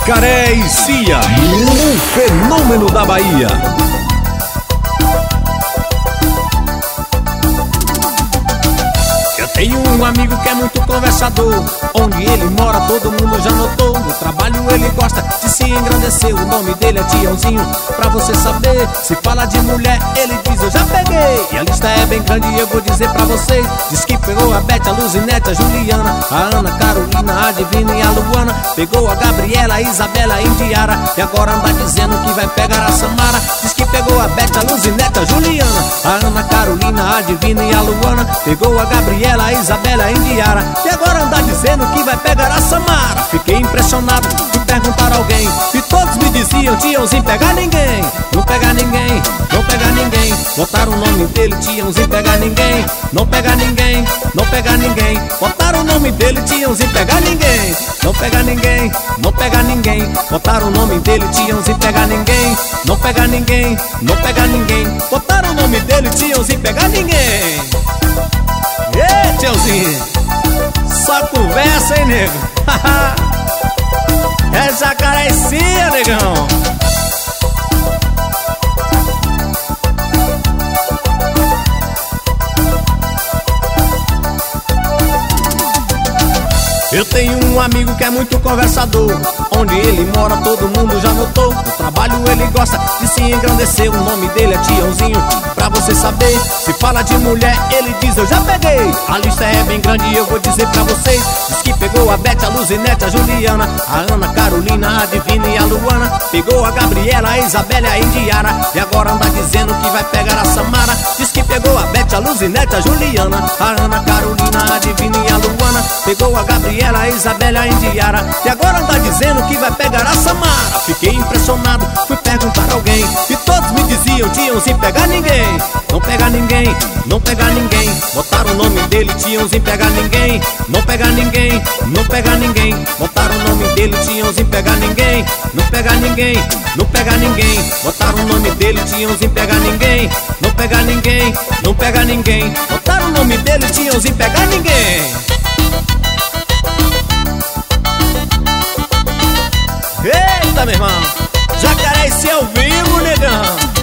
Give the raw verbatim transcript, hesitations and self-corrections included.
Jacaré e Cia, um fenômeno da Bahia. Tenho um amigo que é muito conversador. Onde ele mora todo mundo já notou. No trabalho ele gosta de se engrandecer. O nome dele é Tiãozinho, pra você saber. Se fala de mulher, ele diz eu já peguei. E a lista é bem grande e eu vou dizer pra vocês. Diz que pegou a Bete, a Luzinete, a Juliana, a Ana, Carolina, a Divina e a Luana. Pegou a Gabriela, a Isabela, a Indiara. E agora anda dizendo que vai pegar a Samara. Diz que pegou a Bete, a Luzinete, a Juliana, a Ana, Carolina, a Divina e a Luana. Pegou a Gabriela, a Isabela, a Indiara. E agora anda dizendo que vai pegar a Samara. Fiquei impressionado de perguntar a alguém. E todos me diziam, Tiãozinho pegar ninguém. Não pegar ninguém, não pegar ninguém. Botaram o nome dele, Tiãozinho pegar ninguém. Não pegar ninguém, não pegar ninguém. Botaram o nome dele, Tiãozinho pegar ninguém. Não pegar ninguém, não pegar ninguém. Botaram o nome dele, Tiãozinho pegar ninguém. Não pegar ninguém, não pegar ninguém. Botaram o nome dele, Tiãozinho pegar ninguém. Ê, Tiãozinho, só conversa, hein, nego? É Jacaré e Cia, negão. Eu tenho um amigo que é muito conversador. Onde ele mora todo mundo já notou. No trabalho ele gosta de se engrandecer. O nome dele é Tiãozinho, pra você saber. Se fala de mulher, ele diz eu já peguei. A lista é bem grande e eu vou dizer pra vocês. Diz que pegou a Bete, a Luzinete, a Juliana, a Ana, Carolina, a Divina e a Luana. Pegou a Gabriela, a Isabela, a Indiara. E agora anda dizendo que vai pegar a Samara. Diz que pegou a Bete, a Luzinete, a Juliana, a Ana, Carolina, a Divina e a Luana. Pegou a Gabriela, a Isabela, a Indiara. E agora anda dizendo que vai pegar a Samara. Fiquei impressionado, fui perguntar a alguém. E todos me diziam, Tiãozinho pegar ninguém. Não pegar ninguém, não pegar ninguém. Botaram o nome dele, Tiãozinho pegar ninguém. Não pegar ninguém, não pegar ninguém. Botaram o nome dele, Tiãozinho pegar ninguém. Não pegar ninguém, não pegar ninguém. Botaram o nome dele, Tiãozinho pegar ninguém. Não pegar ninguém, não pegar ninguém. Botaram o nome dele, Tiãozinho pegar ninguém. Eita, meu irmão, Jacaré e Cia ao vivo, negão.